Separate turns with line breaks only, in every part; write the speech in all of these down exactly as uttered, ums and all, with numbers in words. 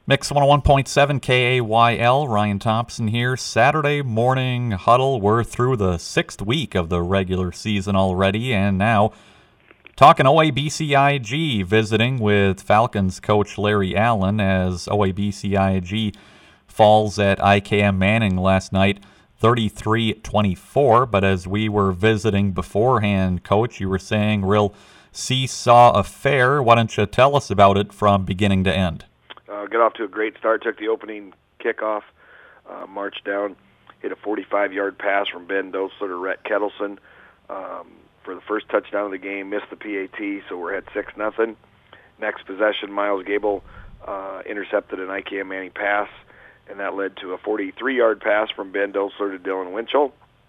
Mix one oh one point seven K A Y L, Ryan Thompson here. Saturday morning huddle. We're through the sixth week of the regular season already, and now talking O A B C I G, visiting with Falcons coach Larry Allen as O A B C I G falls at I K M Manning last night, thirty-three twenty-four. But as we were visiting beforehand, Coach, you were saying real seesaw affair. Why don't you tell us about it from beginning to end?
Uh, got off to a great start, took the opening kickoff, uh, marched down, hit a forty-five-yard pass from Ben Dotzler to Rhett Kettleson um, for the first touchdown of the game, missed the P A T, so we're at six nothing. Next possession, Miles Gable uh, intercepted an I K M Manning pass, and that led to a forty-three-yard pass from Ben Dotzler to Dylan Winchell.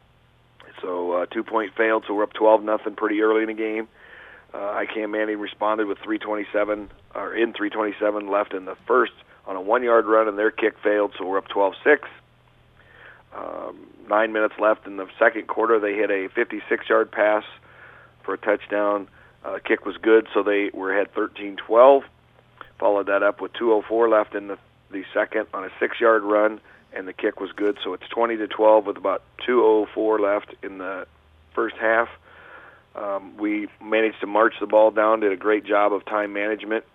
So uh, two-point failed, so we're up twelve nothing pretty early in the game. Uh, I K M Manning responded with three twenty-seven, or in three twenty-seven left in the first on a one-yard run, and their kick failed, so we're up twelve six. Um, nine minutes left in the second quarter. They hit a fifty-six-yard pass for a touchdown. Uh, kick was good, so they were ahead thirteen twelve. Followed that up with two oh four left in the, the second on a six-yard run, and the kick was good, so it's twenty to twelve with about two oh four left in the first half. Um, we managed to march the ball down, did a great job of time management,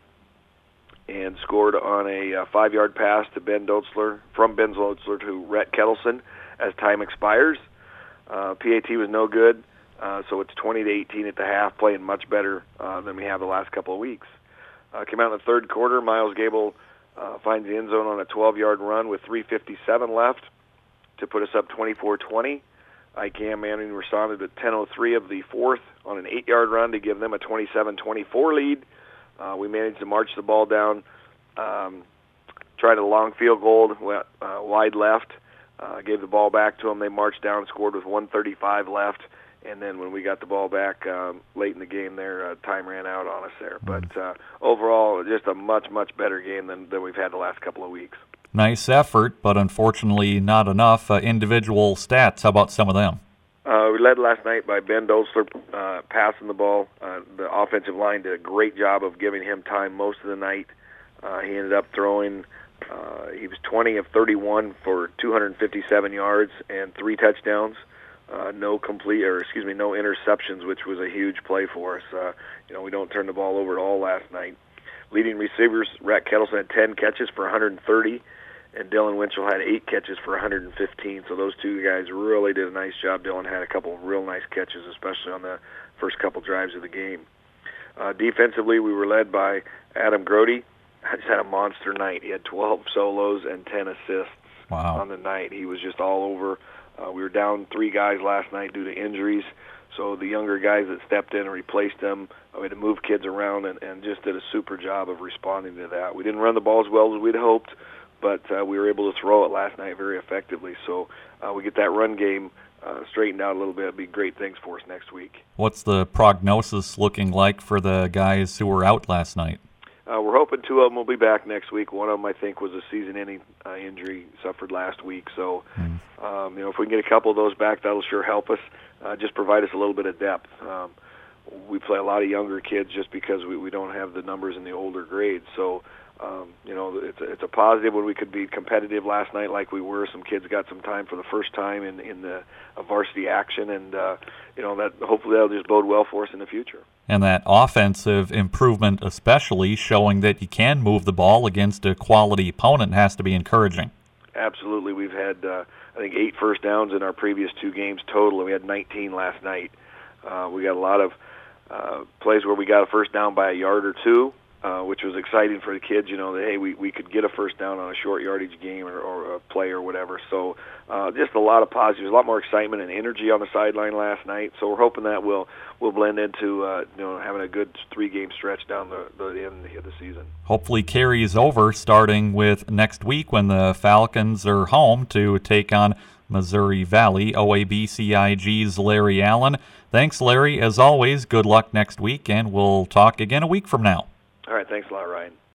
and scored on a uh, five-yard pass to Ben Dotzler, from Ben Dotzler to Rhett Kettleson as time expires. Uh, P A T was no good, uh, so it's twenty to eighteen at the half, playing much better uh, than we have the last couple of weeks. Uh, came out in the third quarter. Miles Gable uh, finds the end zone on a twelve-yard run with three fifty-seven left to put us up twenty-four twenty. I K M Manning responded at ten oh three of the fourth on an eight-yard run to give them a twenty-seven twenty-four lead. Uh, we managed to march the ball down, um, tried a long field goal, went uh, wide left, uh, gave the ball back to them. They marched down, scored with one thirty-five left, and then when we got the ball back um, late in the game there, uh, time ran out on us there. But uh, overall, just a much, much better game than, than we've had the last couple of weeks.
Nice effort, but unfortunately not enough. Uh, individual stats, how about some of them?
Uh, we led last night by Ben Dotzler uh, passing the ball. Uh, the offensive line did a great job of giving him time most of the night. Uh, he ended up throwing, uh, he was twenty of thirty-one for two hundred fifty-seven yards and three touchdowns. Uh, no complete, or excuse me, no interceptions, which was a huge play for us. Uh, you know, we don't turn the ball over at all last night. Leading receivers, Rhett Kettleson had ten catches for one hundred thirty. And Dylan Winchell had eight catches for one hundred fifteen, so those two guys really did a nice job. Dylan had a couple of real nice catches, especially on the first couple drives of the game. Uh, defensively, we were led by Adam Grody. I just had a monster night. He had twelve solos and ten assists
wow.
on the night. He was just all over. Uh, we were down three guys last night due to injuries, so the younger guys that stepped in and replaced them, we had to move kids around and, and just did a super job of responding to that. We didn't run the ball as well as we'd hoped, but uh, we were able to throw it last night very effectively. So uh, we get that run game uh, straightened out a little bit. It'll be great things for us next week.
What's the prognosis looking like for the guys who were out last night?
Uh, we're hoping two of them will be back next week. One of them, I think, was a season-ending uh, injury suffered last week. So, mm. um, you know, if we can get a couple of those back, that'll sure help us. Uh, just provide us a little bit of depth. Um, we play a lot of younger kids just because we, we don't have the numbers in the older grades. So, Um, you know, it's a, it's a positive when we could be competitive last night like we were. Some kids got some time for the first time in, in the uh, varsity action, and, uh, you know, that hopefully that'll just bode well for us in the future.
And that offensive improvement especially, showing that you can move the ball against a quality opponent, has to be encouraging.
Absolutely. We've had, uh, I think, eight first downs in our previous two games total, and we had nineteen last night. Uh, we got a lot of uh, plays where we got a first down by a yard or two. Uh, which was exciting for the kids, you know, that, hey, we, we could get a first down on a short yardage game or, or a play or whatever. So uh, just a lot of positives, a lot more excitement and energy on the sideline last night. So we're hoping that will will blend into, uh, you know, having a good three-game stretch down the, the end of the season.
Hopefully carries over starting with next week when the Falcons are home to take on Missouri Valley. O A B C I G's Larry Allen. Thanks, Larry. As always, good luck next week, and we'll talk again a week from now.
All right, thanks a lot, Ryan.